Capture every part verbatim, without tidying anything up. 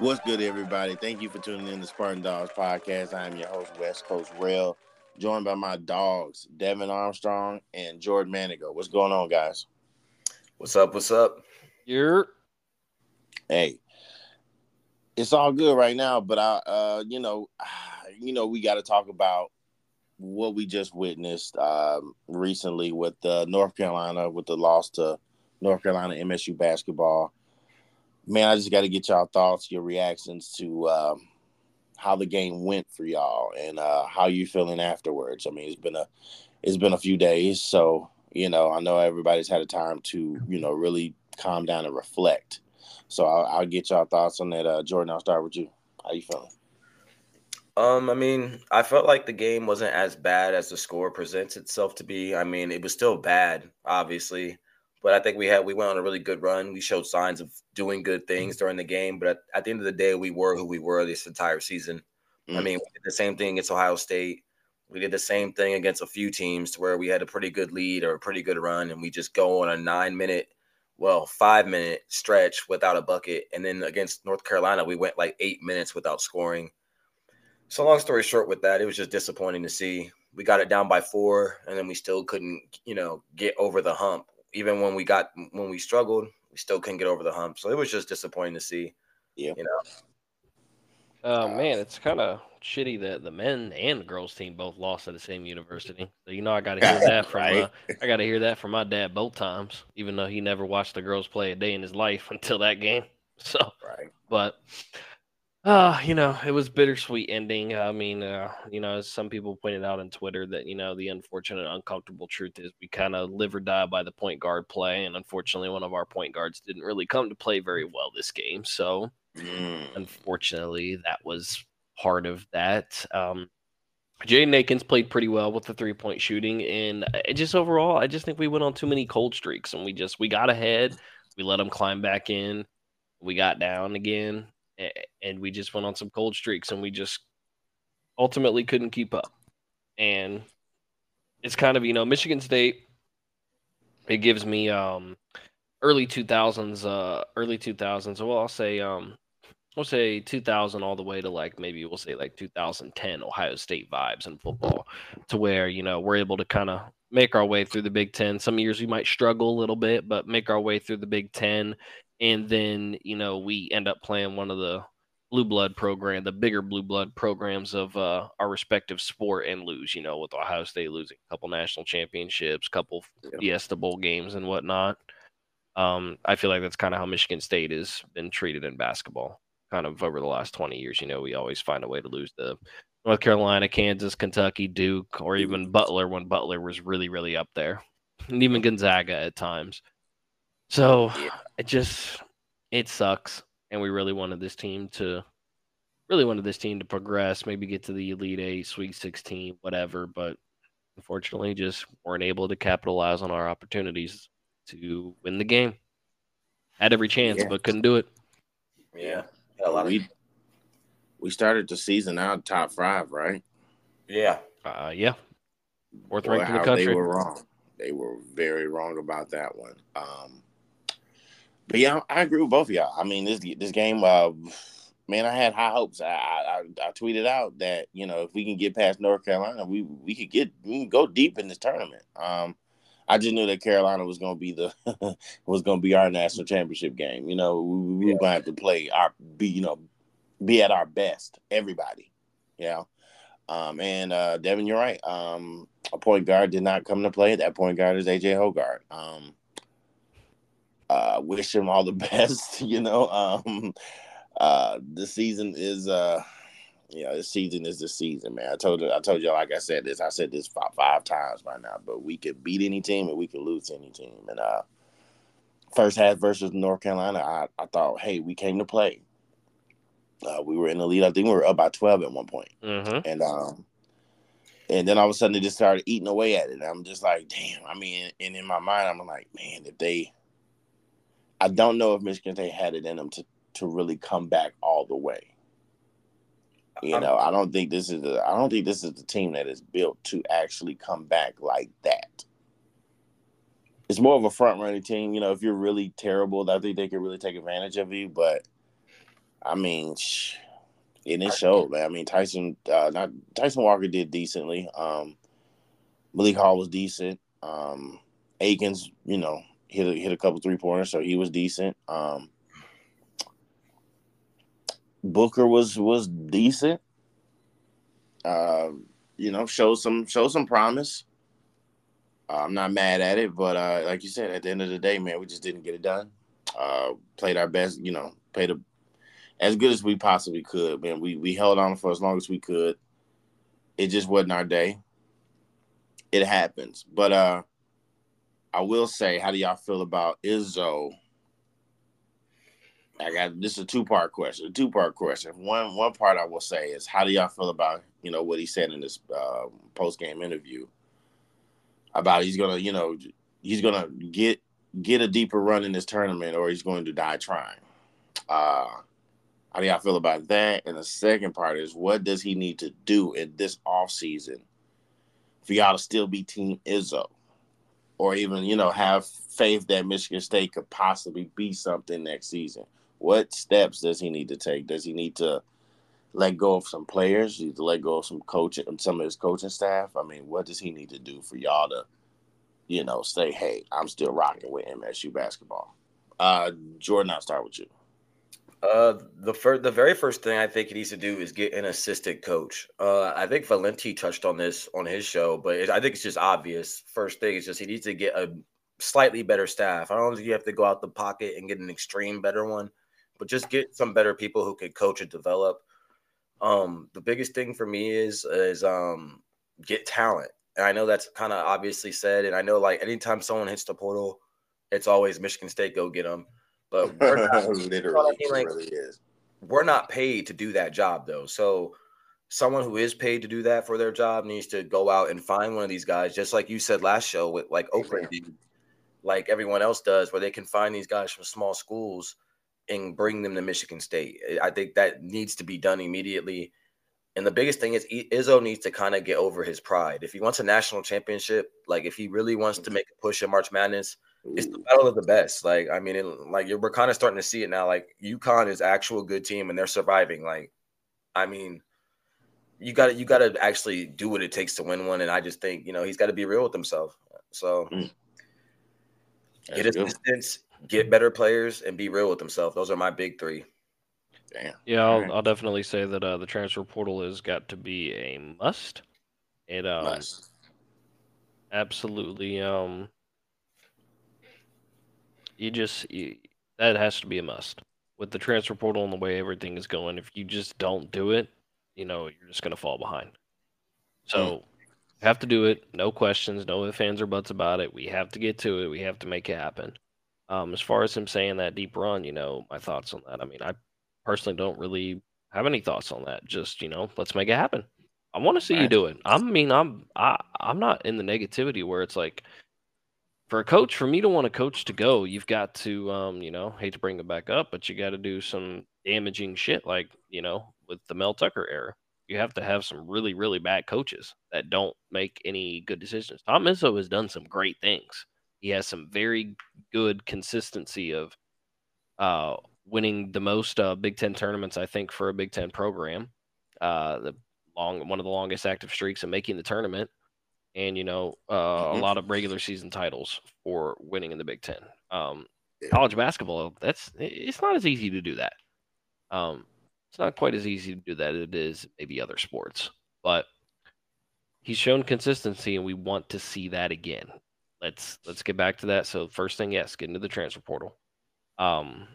What's good, everybody? Thank you for tuning in to Spartan Dogs Podcast. I am your host, West Coast Rail, joined by my dogs, Devin Armstrong and Jordan Manigo. What's going on, guys? What's up? What's up? You're Hey, it's all good right now, but I, uh, you know, you know, we got to talk about what we just witnessed um, recently with uh, North Carolina, with the loss to North Carolina M S U basketball. Man, I just got to get y'all thoughts, your reactions to um, how the game went for y'all, and uh, how you feeling afterwards. I mean, it's been a it's been a few days, so you know, I know everybody's had a time to you know really calm down and reflect. So I'll, I'll get y'all thoughts on that. Uh, Jordan, I'll start with you. How you feeling? Um, I mean, I felt like the game wasn't as bad as the score presents itself to be. I mean, it was still bad, obviously, but I think we had we went on a really good run. We showed signs of doing good things during the game, but at, at the end of the day, we were who we were this entire season. I Mm. mean, we did the same thing against Ohio State. We did the same thing against a few teams to where we had a pretty good lead or a pretty good run, and we just go on a nine minute, well, five minute stretch without a bucket. And then against North Carolina, we went like eight minutes without scoring. So long story short with that, it was just disappointing to see. We got it down by four, and then we still couldn't, you know, get over the hump. Even when we got when we struggled, we still couldn't get over the hump. So it was just disappointing to see, Yeah. you know. uh Uh, man, it's kind of shitty that the men and the girls team both lost at the same university. So you know I got to hear that from right. uh I got to hear that from my dad both times, even though he never watched the girls play a day in his life until that game. So, Right. but uh, you know, it was bittersweet ending. I mean, uh, you know, as some people pointed out on Twitter that, you know, the unfortunate, uncomfortable truth is we kind of live or die by the point guard play. And unfortunately, one of our point guards didn't really come to play very well this game. So, Mm. unfortunately, that was part of that. Um, Jaden Akins played pretty well with the three point shooting, and I just overall, I just think we went on too many cold streaks, and we just we got ahead, we let them climb back in, we got down again, and we just went on some cold streaks, and we just ultimately couldn't keep up. And it's kind of you know Michigan State. It gives me um early two thousands, uh early two thousands. Well, I'll say um we'll say two thousand all the way to like maybe we'll say like two thousand ten Ohio State vibes in football, to where you know we're able to kind of make our way through the Big Ten. Some years we might struggle a little bit, but make our way through the Big Ten, and then you know we end up playing one of the blue blood program, the bigger blue blood programs of uh, our respective sport, and lose. You know, with Ohio State losing a couple national championships, couple Yeah. Fiesta Bowl games, and whatnot. Um, I feel like that's kind of how Michigan State has been treated in basketball, kind of over the last twenty years. You know, we always find a way to lose to North Carolina, Kansas, Kentucky, Duke, or even Butler when Butler was really, really up there, and even Gonzaga at times. So Yeah. it just it sucks, and we really wanted this team to really wanted this team to progress, maybe get to the Elite Eight, Sweet Sixteen, whatever. But unfortunately, just weren't able to capitalize on our opportunities to win the game. Had every chance, Yeah. but couldn't do it. Yeah. Yeah, had a Well, lot of we we started the season out top five, right? yeah. Uh, yeah, fourth Boy, ranked in the how they country. were wrong. They were very wrong about that one. Um, but yeah, I agree with both of y'all. I mean, this this game, uh, man, I had high hopes. I, I I tweeted out that you know if we can get past North Carolina, we we could get we can go deep in this tournament. Um, I just knew that Carolina was going to be the was going to be our national championship game. You know, we, we were going to have to play our be you know be at our best. Everybody, you know. Um, and uh, Devin, you're right. Um, a point guard did not come to play. That point guard is A J Hogard. Um, uh, wish him all the best. You know, um, uh, the season is, uh, you know, the season is the season, man. I told you, I told you, like I said this, I said this five, five times by now. But we could beat any team and we could lose any team. And uh, first half versus North Carolina, I, I thought, hey, we came to play. Uh, we were in the lead. I think we were up by twelve at one point. Mm-hmm. And um, and then all of a sudden, they just started eating away at it. And I'm just like, damn. I mean, and in my mind, I'm like, man, if they, I don't know if Michigan State had it in them to, to really come back all the way. You I'm know, I don't think this is, a, I don't think this is the team that is built to actually come back like that. It's more of a front running team. You know, if you're really terrible, I think they could really take advantage of you. But I mean, and it showed, man. I mean, Tyson, uh, not Tyson Walker did decently. Um, Malik Hall was decent. Um, Akins, you know, hit a, hit a couple three pointers, so he was decent. Um, Booker was was decent. Uh, you know, showed some showed some promise. Uh, I'm not mad at it, but uh, like you said, at the end of the day, man, we just didn't get it done. Uh, played our best, you know, played a, as good as we possibly could, man. We we held on for as long as we could. It just wasn't our day. It happens, but uh, I will say, how do y'all feel about Izzo? I got this is a two part question. A two part question. One one part I will say is, how do y'all feel about you know what he said in this uh, post game interview about he's gonna you know he's gonna get get a deeper run in this tournament or he's going to die trying. Uh, how do y'all feel about that? And the second part is, what does he need to do in this offseason for y'all to still be Team Izzo? Or even, you know, have faith that Michigan State could possibly be something next season. What steps does he need to take? Does he need to let go of some players? Does he need to let go of some coaching, some of his coaching staff? I mean, what does he need to do for y'all to, you know, say, hey, I'm still rocking with M S U basketball? Uh, Jordan, I'll start with you. Uh, the first, the very first thing I think he needs to do is get an assistant coach. Uh, I think Valenti touched on this on his show, but it, I think it's just obvious. First thing is just he needs to get a slightly better staff. I don't think you have to go out the pocket and get an extreme better one, but just get some better people who can coach and develop. Um, the biggest thing for me is is um get talent, and I know that's kind of obviously said, and I know like anytime someone hits the portal, it's always Michigan State go get them. But we're not, Literally, you know what I mean? Like, it really is. We're not paid to do that job, though. So someone who is paid to do that for their job needs to go out and find one of these guys, just like you said last show with like Oakland, did, like everyone else does, where they can find these guys from small schools and bring them to Michigan State. I think that needs to be done immediately. And the biggest thing is Izzo needs to kind of get over his pride. If he wants a national championship, like if he really wants to make a push in March Madness, it's the battle of the best. Like, I mean, it, like we're kind of starting to see it now. Like UConn is actual good team and they're surviving. Like, I mean, you got to you got to actually do what it takes to win one. And I just think you know he's got to be real with himself. So mm. get assistants, get better players, and be real with himself. Those are my big three. Damn. Yeah, I'll, right. I'll definitely say that uh, the transfer portal has got to be a must. It um, must. Absolutely um. You just you, that has to be a must with the transfer portal and the way everything is going. If you just don't do it, you know you're just gonna fall behind. So mm. you have to do it. No questions, no ifs, ands, or buts about it. We have to get to it. We have to make it happen. Um, as far as him saying that deep run, you know, my thoughts on that. I mean, I personally don't really have any thoughts on that. Just you know, let's make it happen. I want to see right. you do it. I mean, I'm I I'm not in the negativity where it's like. For a coach, for me to want a coach to go, you've got to, um, you know, hate to bring it back up, but you got to do some damaging shit like, you know, with the Mel Tucker era. You have to have some really, really bad coaches that don't make any good decisions. Tom Izzo has done some great things. He has some very good consistency of uh, winning the most uh, Big Ten tournaments, I think, for a Big Ten program. Uh, the long one of the longest active streaks of making the tournament. And, you know, uh, mm-hmm. a lot of regular season titles for winning in the Big Ten. Um, yeah. College basketball, that's it's not as easy to do that. Um, it's not quite as easy to do that as it is maybe other sports. But he's shown consistency, and we want to see that again. Let's let's get back to that. So first thing, yes, get into the transfer portal. Um,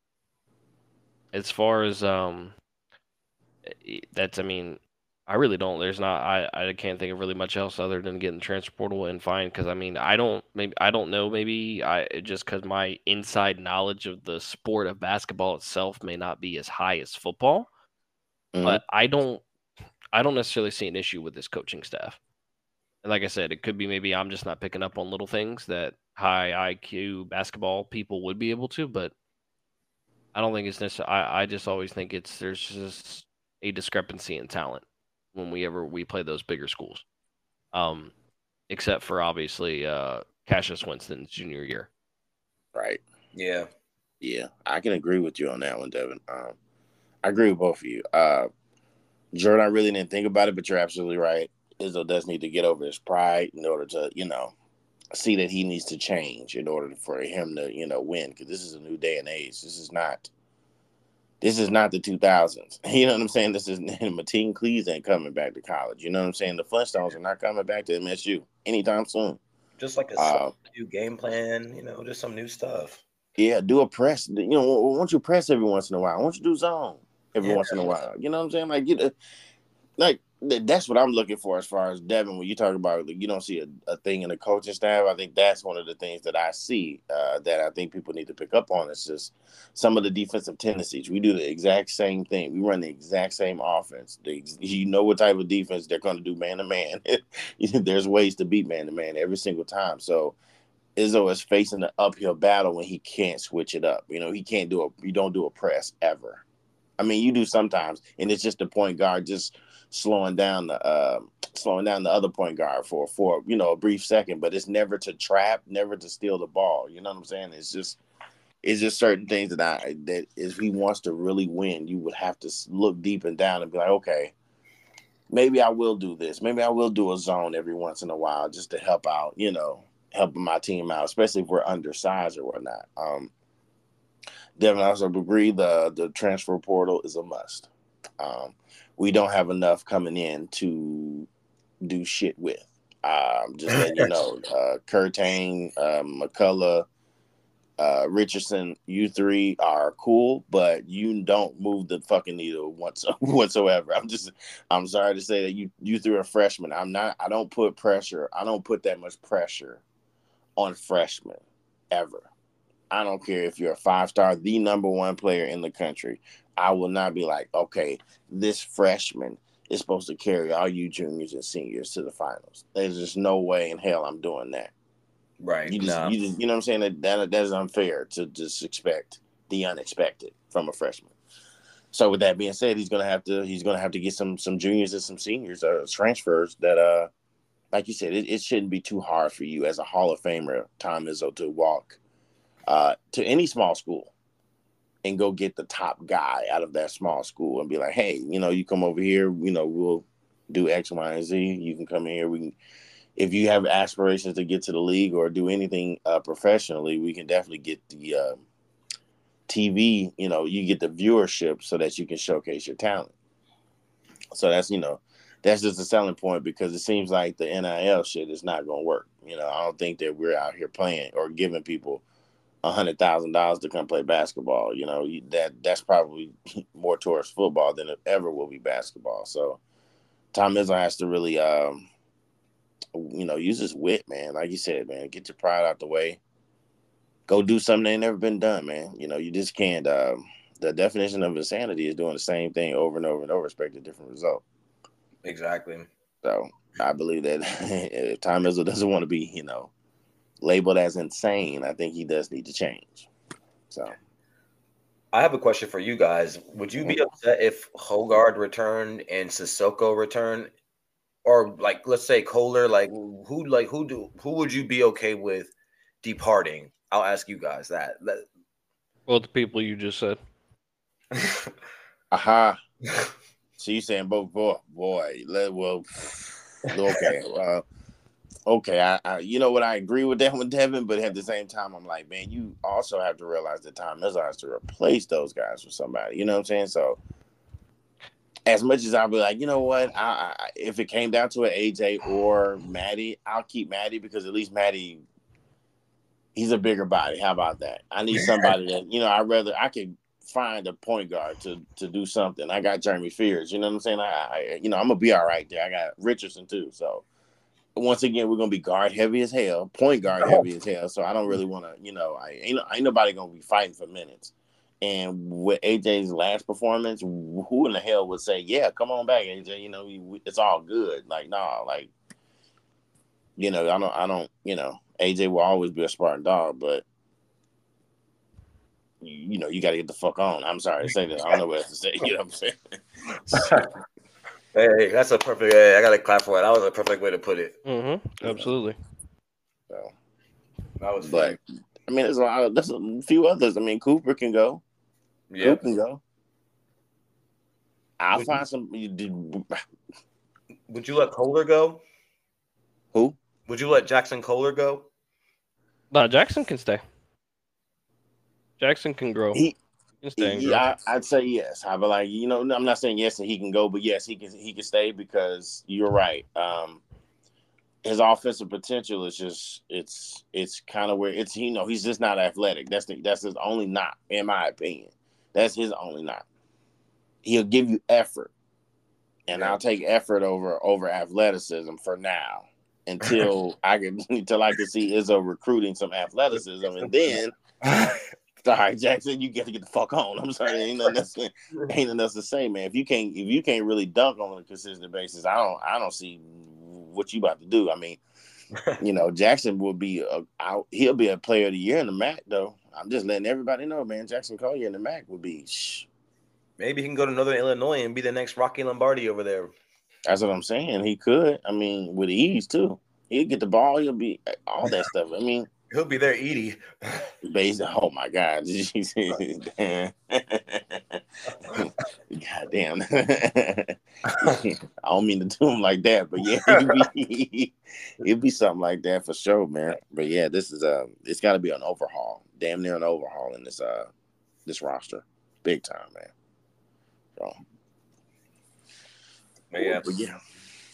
as far as um, that's, I mean. I really don't. There's not. I, I can't think of really much else other than getting the transfer portal and fine. Because I mean, I don't. Maybe I don't know. Maybe I just because my inside knowledge of the sport of basketball itself may not be as high as football. Mm-hmm. But I don't. I don't necessarily see an issue with this coaching staff. And like I said, it could be maybe I'm just not picking up on little things that high I Q basketball people would be able to. But I don't think it's necessarily. I I just always think it's there's just a discrepancy in talent. When we ever we play those bigger schools, um, except for obviously uh, Cassius Winston's junior year. Right. Yeah. Yeah, I can agree with you on that one, Devin. Um, I agree with both of you. Uh, Jordan, I really didn't think about it, but you're absolutely right. Izzo does need to get over his pride in order to, you know, see that he needs to change in order for him to, you know, win. Because this is a new day and age. This is not, this is not the two thousands. You know what I'm saying? This is Mateen Cleaves ain't coming back to college. You know what I'm saying? The Flintstones are not coming back to M S U anytime soon. Just like a uh, new game plan, you know, just some new stuff. Yeah, do a press. You know, why don't you press every once in a while? Why don't you do zone every yeah. once in a while? You know what I'm saying? Like, get a, like that's what I'm looking for as far as Devin. When you talk about, like, you don't see a, a thing in the coaching staff. I think that's one of the things that I see uh, that I think people need to pick up on. It's just some of the defensive tendencies. We do the exact same thing. We run the exact same offense. The, you know what type of defense they're going to do man to man. There's ways to beat man to man every single time. So Izzo is facing an uphill battle when he can't switch it up. You know, he can't do a, you don't do a press ever. I mean, you do sometimes, and it's just the point guard just slowing down the, uh, slowing down the other point guard for, for, you know, a brief second, but it's never to trap, never to steal the ball. You know what I'm saying? It's just, it's just certain things that I, that if he wants to really win, you would have to look deep and down and be like, okay, maybe I will do this. Maybe I will do a zone every once in a while just to help out, you know, helping my team out, especially if we're undersized or whatnot. Um, Devin, I also agree the the transfer portal is a must. Um, we don't have enough coming in to do shit with. Um, just letting you know, uh, Kurtane, uh, McCullough, uh, Richardson, you three are cool, but you don't move the fucking needle once whatsoever. I'm just, I'm sorry to say that you you three are freshmen. I'm not. I don't put pressure. I don't put that much pressure on freshmen ever. I don't care if you're a five-star, the number one player in the country. I will not be like, okay, this freshman is supposed to carry all you juniors and seniors to the finals. There's just no way in hell I'm doing that. Right. You just, nah. you just, you know what I'm saying? That, that that is unfair to just expect the unexpected from a freshman. So with that being said, he's gonna have to he's gonna have to get some some juniors and some seniors uh, transfers that uh. Like you said, it, it shouldn't be too hard for you as a Hall of Famer, Tom Izzo, to walk uh, to any small school and go get the top guy out of that small school and be like, hey, you know, you come over here, you know, we'll do X, Y, and Z. You can come in here. We can, if you have aspirations to get to the league or do anything uh, professionally, we can definitely get the uh, T V, you know, you get the viewership so that you can showcase your talent. So that's, you know, that's just a selling point because it seems like the N I L shit is not going to work. You know, I don't think that we're out here playing or giving people a hundred thousand dollars to come play basketball. You know, that that's probably more towards football than it ever will be basketball. So Tom Izzo has to really, um, you know, use his wit, man. Like you said, man, get your pride out the way. Go do something that ain't never been done, man. You know, you just can't. Um, the definition of insanity is doing the same thing over and over and over, expect a different result. Exactly. So I believe that if Tom Izzo doesn't want to be, you know, labeled as insane, I think he does need to change. So I have a question for you guys. Would you be upset if Hogard returned and Sissoko returned? Or like let's say Kohler, like who like who do who would you be okay with departing? I'll ask you guys that. Well, the people you just said. Aha. Uh-huh. So you saying both boy, boy, let well okay. Uh, okay, I, I you know what, I agree with that one, Devin, but at the same time I'm like, man, you also have to realize that Tom Izzo has to replace those guys with somebody. You know what I'm saying? So as much as I'll be like, you know what, I, I if it came down to an A J or Maddie, I'll keep Maddie because at least Maddie, he's a bigger body. How about that? I need somebody that, you know, I'd rather I could find a point guard to to do something. I got Jeremy Fears, you know what I'm saying? I, I you know, I'm gonna be all right there. I got Richardson too. So once again, we're gonna be guard heavy as hell, point guard heavy as hell. So I don't really want to, you know, I ain't ain't nobody gonna be fighting for minutes. And with A J's last performance, who in the hell would say, "Yeah, come on back, A J"? You know, it's all good. Like, nah, like, you know, I don't, I don't, you know, A J will always be a Spartan dog, but you know, you got to get the fuck on. I'm sorry to say that. I don't know what else to say. You know what I'm saying? Hey, that's a perfect. Hey, I got to clap for it. That was a perfect way to put it. Mm-hmm. Absolutely. So that was. But funny. I mean, there's a lot. Of, there's a few others. I mean, Cooper can go. Yeah, Cooper can go. I'll Would find you, some. You did, would you let Kohler go? who? Would you let Jackson Kohler go? No, Jackson can stay. Jackson can grow. He, He can stay and he grow. I, I'd say yes. I'd be like, you know, I'm not saying yes that he can go, but yes, he can. He can stay because you're right. Um, his offensive potential is just it's it's kind of where it's you know he's just not athletic. That's the, that's his only knock, in my opinion. That's his only knock. He'll give you effort, and Yeah. I'll take effort over over athleticism for now until I can until I can see Izzo recruiting some athleticism, and then sorry, Jackson, you get to get the fuck on. I'm sorry, ain't nothing else, ain't nothing else to say, man. If you can't if you can't really dunk on a consistent basis, I don't I don't see what you about to do. I mean, you know, Jackson will be a out, he'll be a player of the year in the M A C though. I'm just letting everybody know, man. Jackson Collier in the M A C would be. Shh. Maybe he can go to Northern Illinois and be the next Rocky Lombardi over there. That's what I'm saying. He could. I mean, with ease too. He'll get the ball. He'll be all that stuff. I mean, He'll be there, Edie. based. Oh my God. Damn. God damn. I don't mean to do him like that, but yeah, it'd be, it'd be something like that for sure, man. But yeah, this is um, it's got to be an overhaul. Damn near an overhaul in this uh, this roster, big time, man. So. But yeah. But yeah.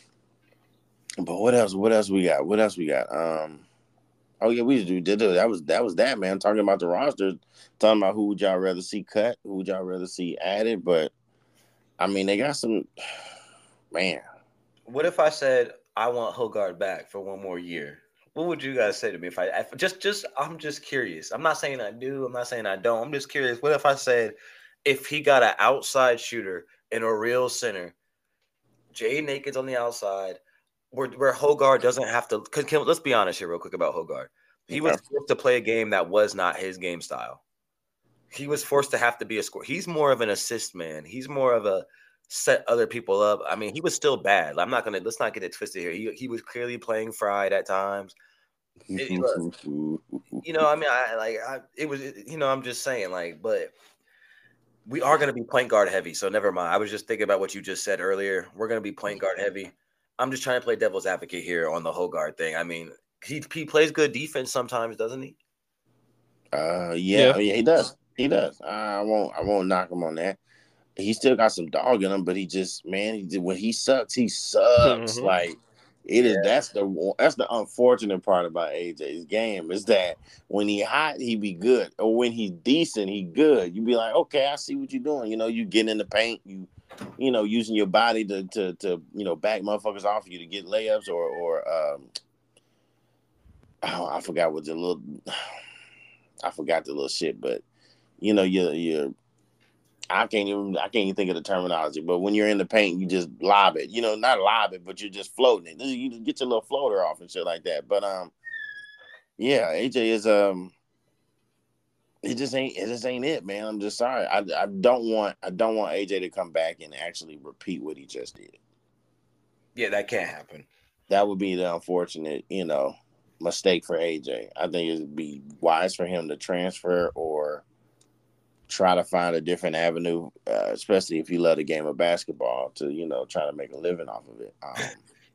But what else? What else we got? What else we got? Um, oh yeah, we did did that was that was that man talking about the roster, talking about who would y'all rather see cut, who would y'all rather see added. But I mean, they got some man. What if I said I want Hogard back for one more year? What would you guys say to me if I if just just I'm just curious. I'm not saying I do. I'm not saying I don't. I'm just curious. What if I said if he got an outside shooter and a real center, Jaden Akins on the outside, where where Hogard doesn't have to. Cause can, let's be honest here, real quick about Hogard. He was Okay. forced to play a game that was not his game style. He was forced to have to be a scorer. He's more of an assist man. He's more of a set other people up. I mean, he was still bad. I'm not gonna let's not get it twisted here. He he was clearly playing fried at times. It, look, you know, I mean, I like I it was you know, I'm just saying, like, but we are gonna be point guard heavy, so never mind. I was just thinking about what you just said earlier. We're gonna be point guard heavy. I'm just trying to play devil's advocate here on the Hogard thing. I mean, he he plays good defense sometimes, doesn't he? Uh, yeah, Yeah. yeah, he does. He does. I won't. I won't knock him on that. He still got some dog in him, but he just man, he, when he sucks, he sucks. Mhm. Like it is. That's the that's the unfortunate part about A J's game is that when he hot, he be good, or when he's decent, he good. You be like, okay, I see what you're doing. You know, you get in the paint, you you know, using your body to to to you know back motherfuckers off you to get layups or or um, oh, I forgot what the little. I forgot the little shit, but you know, you're, you're, I can't even, I can't even think of the terminology, but when you're in the paint, you just lob it, you know, not lob it, but you're just floating it. You get your little floater off and shit like that. But, um, yeah, A J is, um, it just ain't, it just ain't it, man. I'm just sorry. I, I don't want, I don't want A J to come back and actually repeat what he just did. Yeah, that can't happen. That would be the unfortunate, you know, mistake for A J. I think it'd be wise for him to transfer or try to find a different avenue, uh, especially if you love the game of basketball, to you know try to make a living off of it. Um,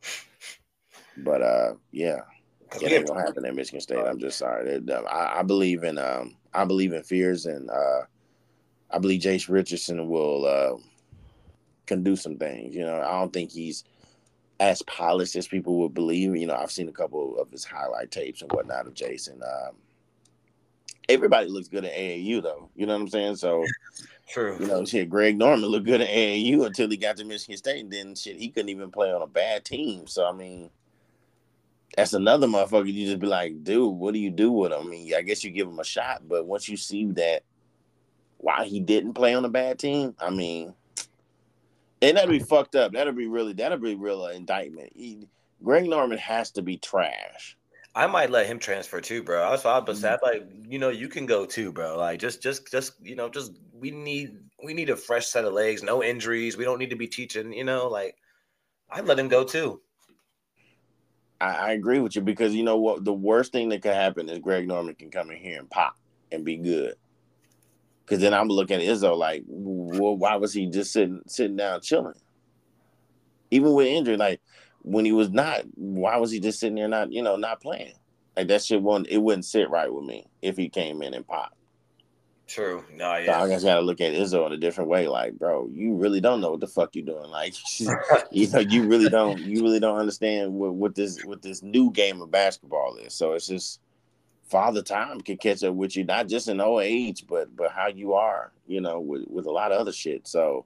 but uh, yeah, it ain't gonna happen at Michigan State. I'm just sorry. It, um, I, I believe in um, I believe in Fears, and uh, I believe Jace Richardson will uh, can do some things. You know, I don't think he's as polished as people would believe. You know, I've seen a couple of his highlight tapes and whatnot of Jason. Um, everybody looks good at A A U though. You know what I'm saying? So True. You know, shit, Greg Norman looked good at A A U until he got to Michigan State, and then shit, he couldn't even play on a bad team. So I mean, that's another motherfucker. You just be like, dude, what do you do with him? I mean, I guess you give him a shot, but once you see that why he didn't play on a bad team, I mean, and that'd be fucked up. That'd be really, that'd be real indictment. He, Greg Norman has to be trash. I might let him transfer too, bro. That's why I was sad. Like, you know, you can go too, bro. Like, just, just, just, you know, just we need, we need a fresh set of legs, no injuries. We don't need to be teaching, you know. Like, I'd let him go too. I, I agree with you because you know what, the worst thing that could happen is Greg Norman can come in here and pop and be good. Because then I'm looking at Izzo like, well, why was he just sitting sitting down chilling? Even with injury, like when he was not, why was he just sitting there not, you know, not playing? Like that shit wouldn't it wouldn't sit right with me if he came in and popped. True. No, So yeah. I just gotta look at Izzo in a different way. Like, bro, you really don't know what the fuck you doing. Like, you know, you really don't, you really don't understand what, what this, what this new game of basketball is. So it's just Father Time can catch up with you, not just in old age, but but how you are, you know, with with a lot of other shit. So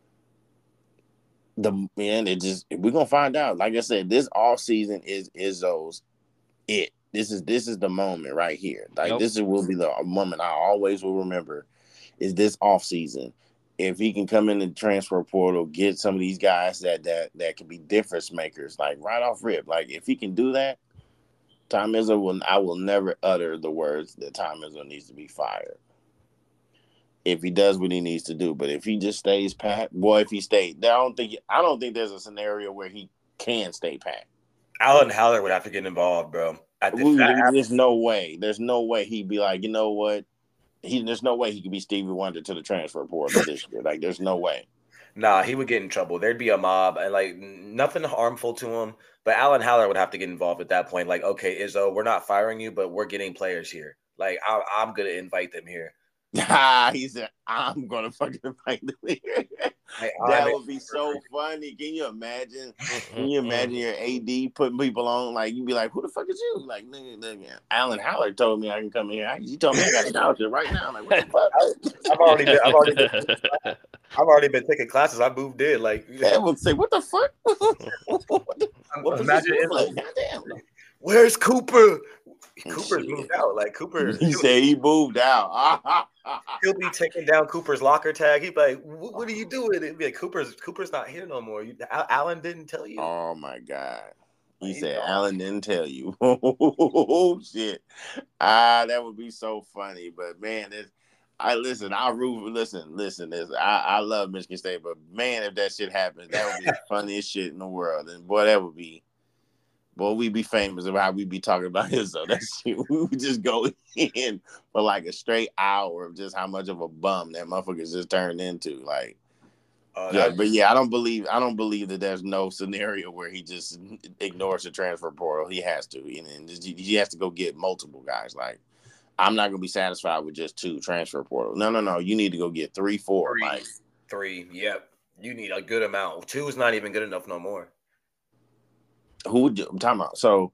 the man, it just we're gonna find out. Like I said, this off season is Izzo's it. This is this is the moment right here. Like Yep. this will be the moment I always will remember. Is this off season? If he can come in the transfer portal, get some of these guys that that that can be difference makers, like right off rip. Like if he can do that, Tom Izzo will. I will never utter the words that Tom Izzo needs to be fired. If he does what he needs to do, but if he just stays pat, boy, if he stays, I don't think I don't think there's a scenario where he can stay pat. Alan Haller would have to get involved, bro. At the, Ooh, there's no way. There's no way he'd be like, you know what? He there's no way he could be Stevie Wonder to the transfer portal this year. Like, there's no way. Nah, he would get in trouble. There'd be a mob and like nothing harmful to him. But Alan Haller would have to get involved at that point. Like, okay, Izzo, we're not firing you, but we're getting players here. Like, I, I'm gonna invite them here. He said, "I'm gonna fucking invite them here." Like, that would be so funny. Can you imagine? Can you imagine your A D putting people on? Like, you'd be like, "Who the fuck is you?" Like, nigga, nigga. Alan Haller told me I can come here. He told me I got scholarship right now. I'm like, what the fuck? I've already been. I've already been. I've already been taking classes. I moved in. Like, I would say, "What the fuck?" what the, what imagine it like? Goddamn. Where's Cooper? Cooper's moved out. Like Cooper, he said he moved out. He'll be taking down Cooper's locker tag. He'd be like, "What are you doing?" It'd be like, "Cooper's Cooper's not here no more. You, Alan didn't tell you." Oh my god! He He's said gone. Alan didn't tell you. Oh shit! Ah, that would be so funny. But man, it's, I listen. I root. Listen, listen. This I, I love Michigan State, but man, if that shit happens, that would be the funniest shit in the world. And boy, that would be. Boy, we'd be famous about how we'd be talking about his. So that shit, we would just go in for like a straight hour of just how much of a bum that motherfucker's just turned into. Like, uh, yeah, but yeah, I don't believe I don't believe that there's no scenario where he just ignores the transfer portal. He has to, and he has to go get multiple guys. Like, I'm not gonna be satisfied with just two transfer portal. No, no, no. You need to go get three, four. Three, like three. Yep, you need a good amount. Two is not even good enough no more. Who would you, I'm talking about? So,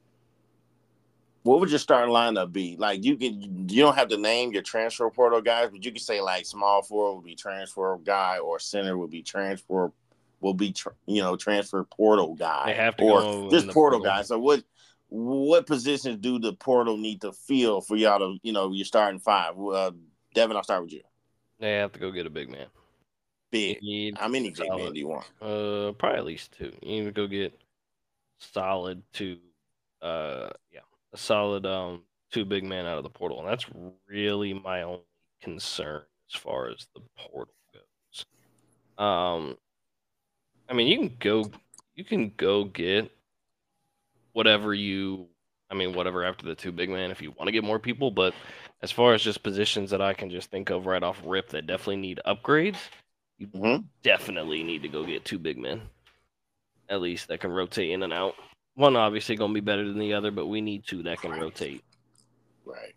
what would your starting lineup be? Like, you can you don't have to name your transfer portal guys, but you can say like small forward would be transfer guy, or center would be transfer will be tra- you know transfer portal guy. They have to or go just portal, portal guy. So what what positions do the portal need to fill for y'all to you know you're starting five? Uh, Devin, I'll start with you. They have to go get a big man. Big. How many big solid, men do you want? Uh, probably at least two. You need to go get solid two. Uh, yeah, a solid um two big men out of the portal, and that's really my only concern as far as the portal goes. Um, I mean, you can go, you can go get whatever you. I mean, whatever after the two big men if you want to get more people, but as far as just positions that I can just think of right off rip that definitely need upgrades, you mm-hmm. definitely need to go get two big men, at least that can rotate in and out. One obviously going to be better than the other, but we need two that can rotate. Right.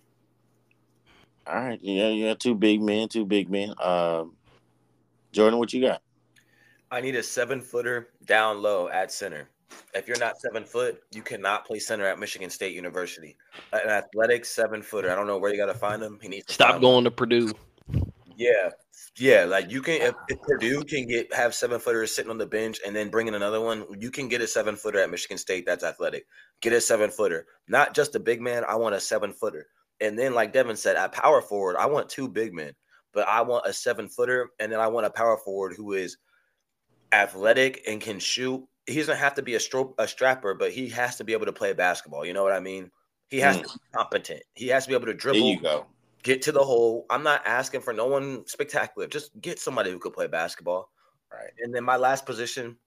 All right. Yeah, yeah. Two big men, two big men. Um, Jordan, what you got? I need a seven footer down low at center. If you're not seven foot, you cannot play center at Michigan State University. An athletic seven footer. I don't know where you got to find him. He needs to stop going one. to Purdue. Yeah, yeah. Like you can, if, if Purdue can get have seven footers sitting on the bench and then bring in another one, you can get a seven footer at Michigan State. That's athletic. Get a seven footer, not just a big man. I want a seven footer. And then, like Devin said, at power forward, I want two big men, but I want a seven footer, and then I want a power forward who is athletic and can shoot. He doesn't have to be a stro- a strapper, but he has to be able to play basketball. You know what I mean? He has mm. to be competent. He has to be able to dribble. There you go. Get to the hole. I'm not asking for no one spectacular. Just get somebody who could play basketball. Right. And then my last position,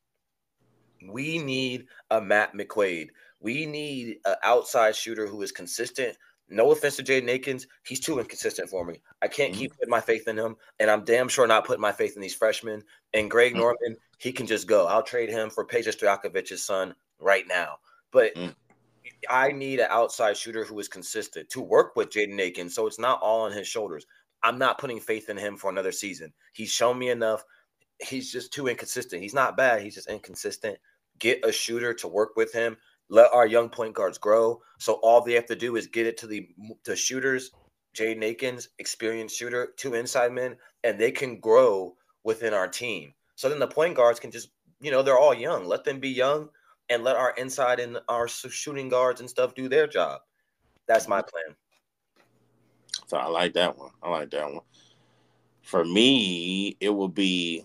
we need a Matt McQuaid. We need an outside shooter who is consistent, No offense to Jaden Akins, he's too inconsistent for me. I can't Mm-hmm. keep putting my faith in him, and I'm damn sure not putting my faith in these freshmen. And Greg Mm-hmm. Norman, he can just go. I'll trade him for Peja Stojakovic's son right now. But Mm-hmm. I need an outside shooter who is consistent to work with Jaden Akins, so it's not all on his shoulders. I'm not putting faith in him for another season. He's shown me enough. He's just too inconsistent. He's not bad. He's just inconsistent. Get a shooter to work with him. Let our young point guards grow. So all they have to do is get it to the the shooters, Jaden Akins, experienced shooter, two inside men, and they can grow within our team. So then the point guards can just, you know, they're all young. Let them be young and let our inside and our shooting guards and stuff do their job. That's my plan. So I like that one. I like that one. For me, it will be.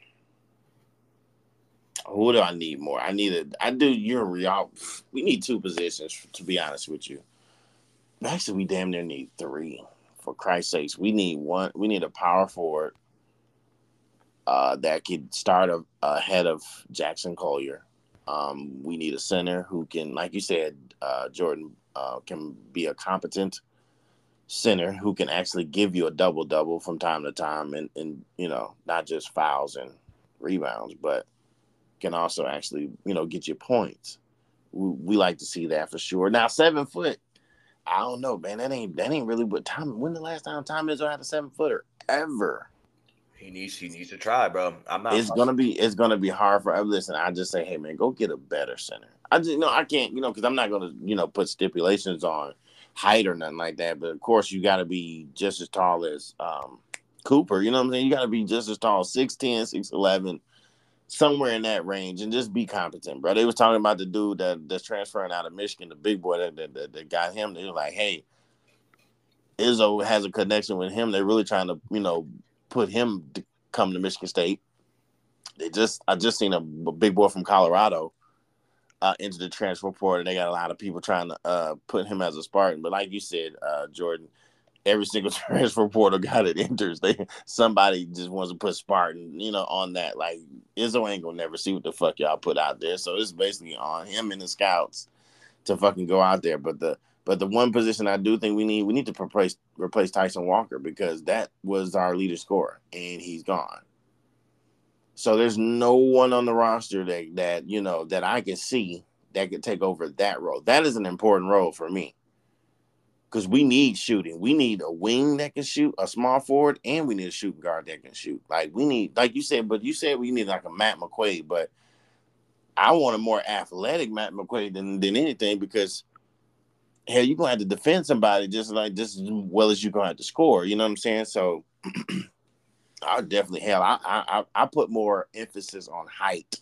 Who do I need more? I need a. I do. You're real. We need two positions, to be honest with you. Actually, we damn near need three. For Christ's sakes, we need one. We need a power forward uh, that could start a, ahead of Jackson Collier. Um, we need a center who can, like you said, uh, Jordan, uh, can be a competent center who can actually give you a double double from time to time, and and you know, not just fouls and rebounds, but can also actually, you know, get you points. We, we like to see that for sure. Now, seven foot, I don't know, man. That ain't that ain't really what time. When the last time Tom Izzo had a seven footer ever? He needs he needs to try, bro. I'm not. It's gonna be it's gonna be hard for. Listen, I just say, hey, man, go get a better center. I just you know I can't, you know, because I'm not gonna, you know, put stipulations on height or nothing like that. But of course, you got to be just as tall as um, Cooper. You know what I'm saying? You got to be just as tall, six ten, six eleven. Somewhere in that range, and just be competent, bro. They was talking about the dude that, that's transferring out of Michigan, the big boy that, that, that, that got him. They were like, hey, Izzo has a connection with him. They're really trying to, you know, put him to come to Michigan State. They just, I just seen a, a big boy from Colorado uh, into the transfer portal, and they got a lot of people trying to uh, put him as a Spartan. But like you said, uh, Jordan, every single transfer portal guy that enters, they somebody just wants to put Spartan, you know, on that. Like Izzo ain't gonna never see what the fuck y'all put out there. So it's basically on him and the scouts to fucking go out there. But the but the one position I do think we need we need to replace replace Tyson Walker, because that was our leader scorer and he's gone. So there's no one on the roster that that you know that I can see that could take over that role. That is an important role for me. Because we need shooting. We need a wing that can shoot, a small forward, and we need a shooting guard that can shoot. Like we need, like you said, but you said we need like a Matt McQuaid, but I want a more athletic Matt McQuaid than, than anything, because hell, you're gonna have to defend somebody just like just as well as you're gonna have to score. You know what I'm saying? So I definitely hell, I I I put more emphasis on height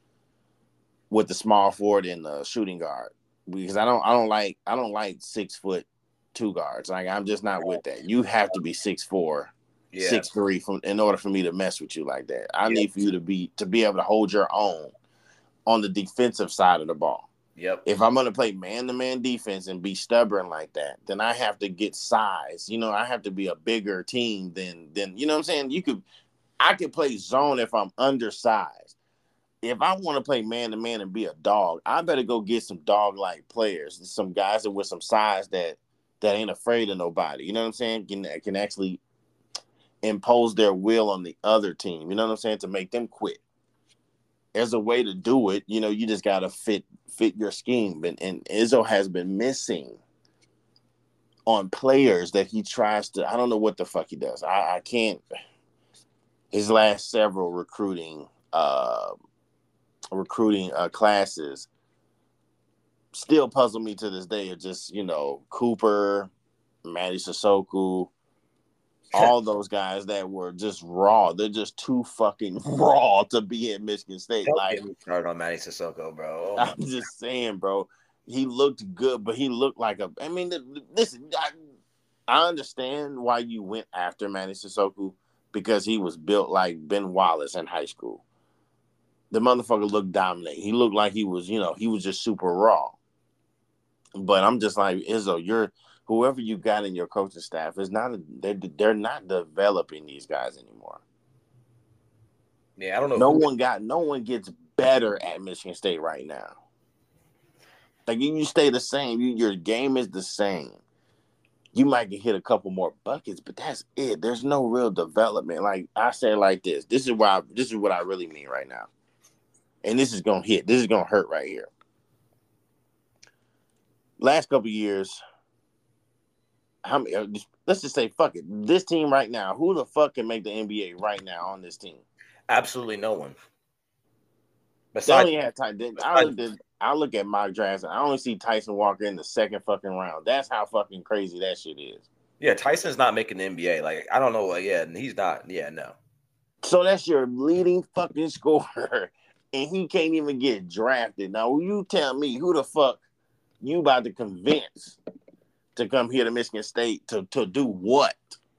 with the small forward and the shooting guard, because I don't I don't like I don't like six foot two guards. Like I'm just not with that. You have to be six four, Yeah. six three from in order for me to mess with you like that. I Yep. need for you to be to be able to hold your own on the defensive side of the ball. Yep. If I'm gonna play man to man defense and be stubborn like that, then I have to get size. You know, I have to be a bigger team than than you know what I'm saying? You could I could play zone if I'm undersized. If I want to play man to man and be a dog, I better go get some dog like players, some guys that with some size that that ain't afraid of nobody. You know what I'm saying? Can can actually impose their will on the other team. You know what I'm saying? To make them quit. There's a way to do it. You know, you just gotta fit fit your scheme. And, and Izzo has been missing on players that he tries to. I don't know what the fuck he does. I, I can't. His last several recruiting uh, recruiting uh, classes still puzzle me to this day. It's just, you know, Cooper, Matty Sissoko, all those guys that were just raw. They're just too fucking raw to be at Michigan State. Don't like get me started on Matty Sissoko, bro. Oh I'm just saying, bro. He looked good, but he looked like a. I mean, listen, I, I understand why you went after Matty Sissoko, because he was built like Ben Wallace in high school. The motherfucker looked dominant. He looked like he was, you know, he was just super raw. But I'm just like, Izzo, you're whoever you got in your coaching staff is not. A, they're they're not developing these guys anymore. Yeah, I don't know. No who- one got. No one gets better at Michigan State right now. Like you, you stay the same. You, your game is the same. you might get hit a couple more buckets, but that's it. There's no real development. Like I said, like this. This is why. This is what I really mean right now, and this is gonna hit. This is gonna hurt right here. Last couple years, how many? Let's just say, fuck it. This team right now, who the fuck can make the N B A right now on this team? Absolutely no one. Besides, they only had time. I look at I look at mock drafts and I only see Tyson Walker in the second fucking round. That's how fucking crazy that shit is. Yeah, Tyson's not making the N B A. Like I don't know. Yeah, he's not. Yeah, no. So that's your leading fucking scorer, and he can't even get drafted. Now you tell me who the fuck you about to convince to come here to Michigan State to to do what?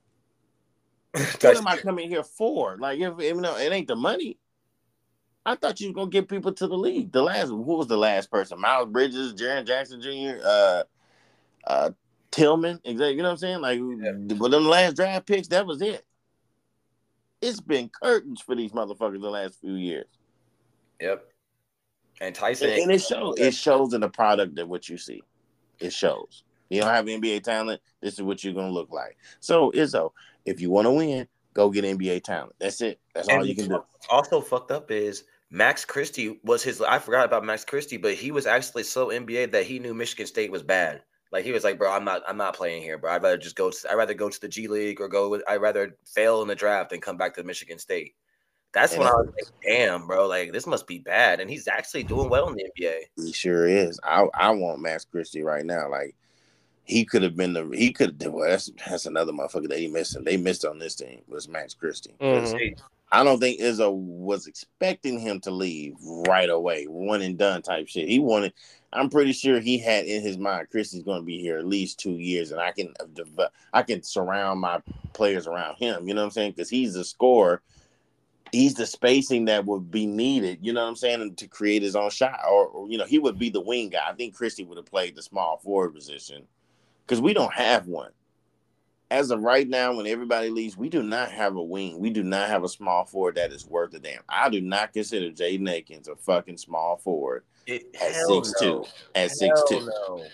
What am I coming here for? Like if, if you know it ain't the money. I thought you was gonna get people to the league. The last, who was the last person? Miles Bridges, Jaren Jackson Junior, uh, uh, Tillman. Exactly. You know what I'm saying? Like, yeah. With them last draft picks, that was it. It's been curtains for these motherfuckers the last few years. Yep. And Tyson, and, and it shows. It shows in the product of what you see. It shows. You don't have N B A talent. This is what you're gonna look like. So, Izzo, if you want to win, go get N B A talent. That's it. That's all and you can do. Also, fucked up is. Max Christie was his. I forgot about Max Christie, but he was actually so N B A that he knew Michigan State was bad. Like he was like, bro, I'm not, I'm not playing here, bro. I'd rather just go. To, I'd rather go to the G League or go. With, I'd rather fail in the draft than come back to Michigan State. That's when I was like, damn, bro, like this must be bad. And he's actually doing well in the N B A. He sure is. I, I want Max Christie right now. Like he could have been the. He could have. Well, that's that's another motherfucker that he missed. They missed on this team was Max Christie. Mm-hmm. I don't think Izzo was expecting him to leave right away, one and done type shit. He wanted, I'm pretty sure he had in his mind, Christie's going to be here at least two years, and I can, I can surround my players around him. You know what I'm saying? Because he's the scorer, he's the spacing that would be needed. You know what I'm saying? To create his own shot, or, or you know, he would be the wing guy. I think Christie would have played the small forward position because we don't have one. As of right now, when everybody leaves, we do not have a wing. We do not have a small forward that is worth a damn. I do not consider Jaden Akins a fucking small forward it, at six two. No. At six two. No.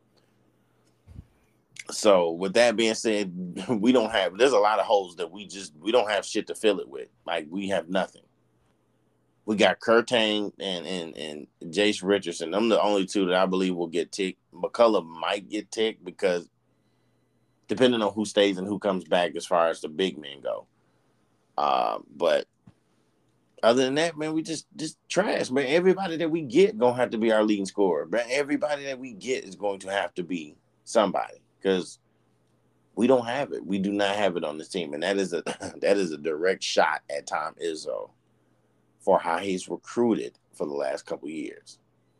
So with that being said, we don't have. There's a lot of holes that we just we don't have shit to fill it with. Like we have nothing. We got Kurtang and and and Jace Richardson. I'm the only two that I believe will get ticked. McCullough might get ticked because. Depending on who stays and who comes back as far as the big men go. Uh, but other than that, man, we just just trash, man. Everybody that we get gonna have to be our leading scorer. But everybody that we get is going to have to be somebody because we don't have it. We do not have it on this team. And that is a that is a direct shot at Tom Izzo for how he's recruited for the last couple of years.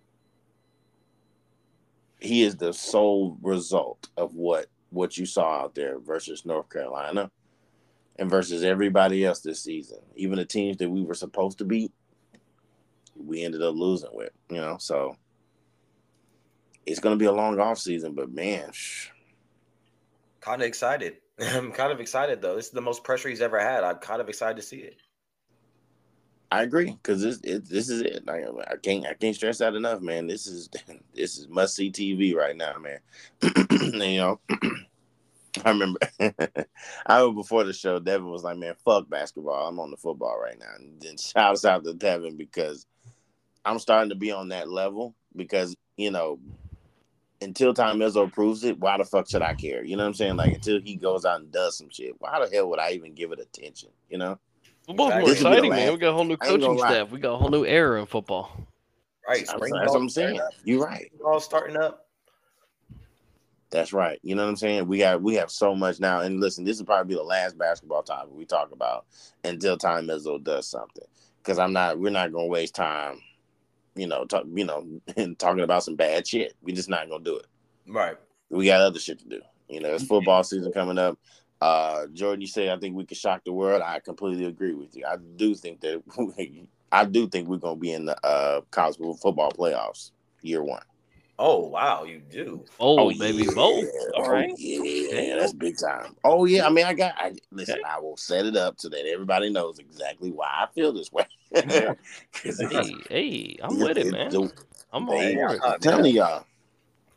He is the sole result of what what you saw out there versus North Carolina and versus everybody else this season. Even the teams that we were supposed to beat, we ended up losing with, you know, so it's going to be a long off season, but man. Shh. Kind of excited. I'm kind of excited though. This is the most pressure he's ever had. I'm kind of excited to see it. I agree because this it, this is it. Like, I can't I can't stress that enough, man. This is this is must see T V right now, man. You know, I remember I remember before the show, Devin was like, "Man, fuck basketball. I'm on the football right now." And then shouts out to Devin because I'm starting to be on that level because you know, until Tom Izzo proves it, why the fuck should I care? You know what I'm saying? Like until he goes out and does some shit, why the hell would I even give it attention? You know. Football's more exciting, man. We got a whole new coaching staff. We got a whole new era in football. Right. That's what I'm saying. You're right. All starting up. That's right. You know what I'm saying? We got we have so much now. And listen, this will probably be the last basketball topic we talk about until Tom Izzo does something. Because I'm not. We're not gonna waste time. You know, talk, you know, and talking about some bad shit. We're just not gonna do it. Right. We got other shit to do. You know, it's football season coming up. Uh, Jordan, you say I think we could shock the world. I completely agree with you. I do think that I do think we're gonna be in the uh, college football playoffs year one. Oh wow, you do. Oh, oh baby, yeah. Both. All right, oh, yeah, okay. That's big time. Oh yeah, I mean, I got. I, listen, okay. I will set it up so that everybody knows exactly why I feel this way. hey, hey, I'm with it, man. The, I'm all for it. I'm telling y'all.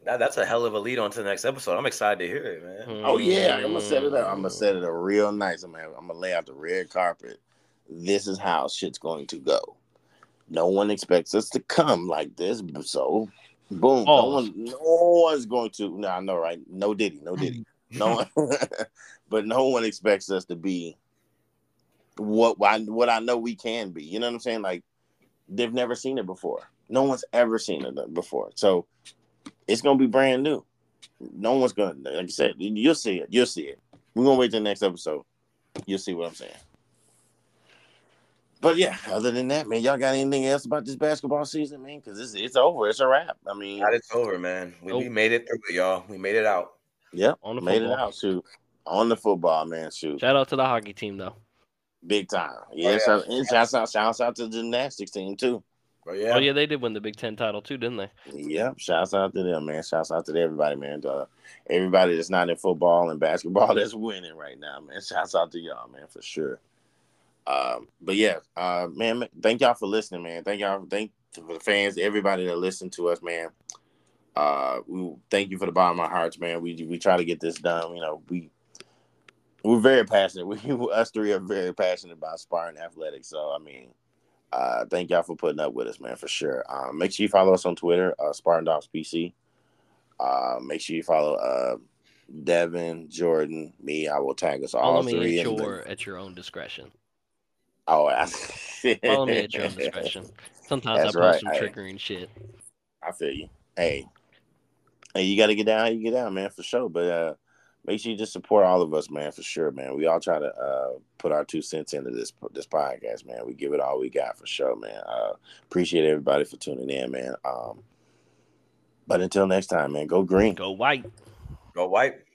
That, that's a hell of a lead on to the next episode. I'm excited to hear it, man. Oh yeah, I'm gonna set it up. I'm gonna set it up real nice. I'm gonna, I'm gonna lay out the red carpet. This is how shit's going to go. No one expects us to come like this, so boom. No one, no one's going to. No, I know, right? No Diddy, no Diddy, no one. But no one expects us to be what I what I know we can be. You know what I'm saying? Like they've never seen it before. No one's ever seen it before, so it's gonna be brand new. No one's gonna, like I said, you'll see it. You'll see it. We're gonna wait till the next episode. You'll see what I'm saying. But yeah, other than that, man, y'all got anything else about this basketball season, man? Because it's it's over. It's a wrap. I mean, God, it's over, man. We, oh. we made it through it, y'all. We made it out. Yep, on the made football. it out. Shoot, on the football, man. Shoot. Shout out to the hockey team, though. Big time. Yeah, oh, yeah. Shout, and shouts out, shouts out to the gymnastics team too. Oh yeah. oh yeah, they did win the Big Ten title too, didn't they? Yep. Shouts out to them, man. Shouts out to everybody, man. Uh, everybody that's not in football and basketball that's winning right now, man. Shouts out to y'all, man, for sure. Um, but yeah, uh, man, thank y'all for listening, man. Thank y'all, thank for the fans, everybody that listened to us, man. Uh, we thank you for the bottom of our hearts, man. We we try to get this done. You know, we we're very passionate. We us three are very passionate about Spartan athletics. So I mean. Uh, thank y'all for putting up with us, man, for sure. Um, make sure you follow us on Twitter, uh, Spartan Dogs P C. Uh, make sure you follow uh, Devin, Jordan, me. I will tag us all follow three. Me at your at your own discretion. Oh, I... follow me at your own discretion. Sometimes That's I post right. some trickery and shit. I feel you. Hey, hey, you got to get down. How you get down, man, for sure. But uh, make sure you just support all of us, man, for sure, man. We all try to uh, put our two cents into this this podcast, man. We give it all we got for sure, man. Uh, appreciate everybody for tuning in, man. Um, but until next time, man, go green. Go white. Go white.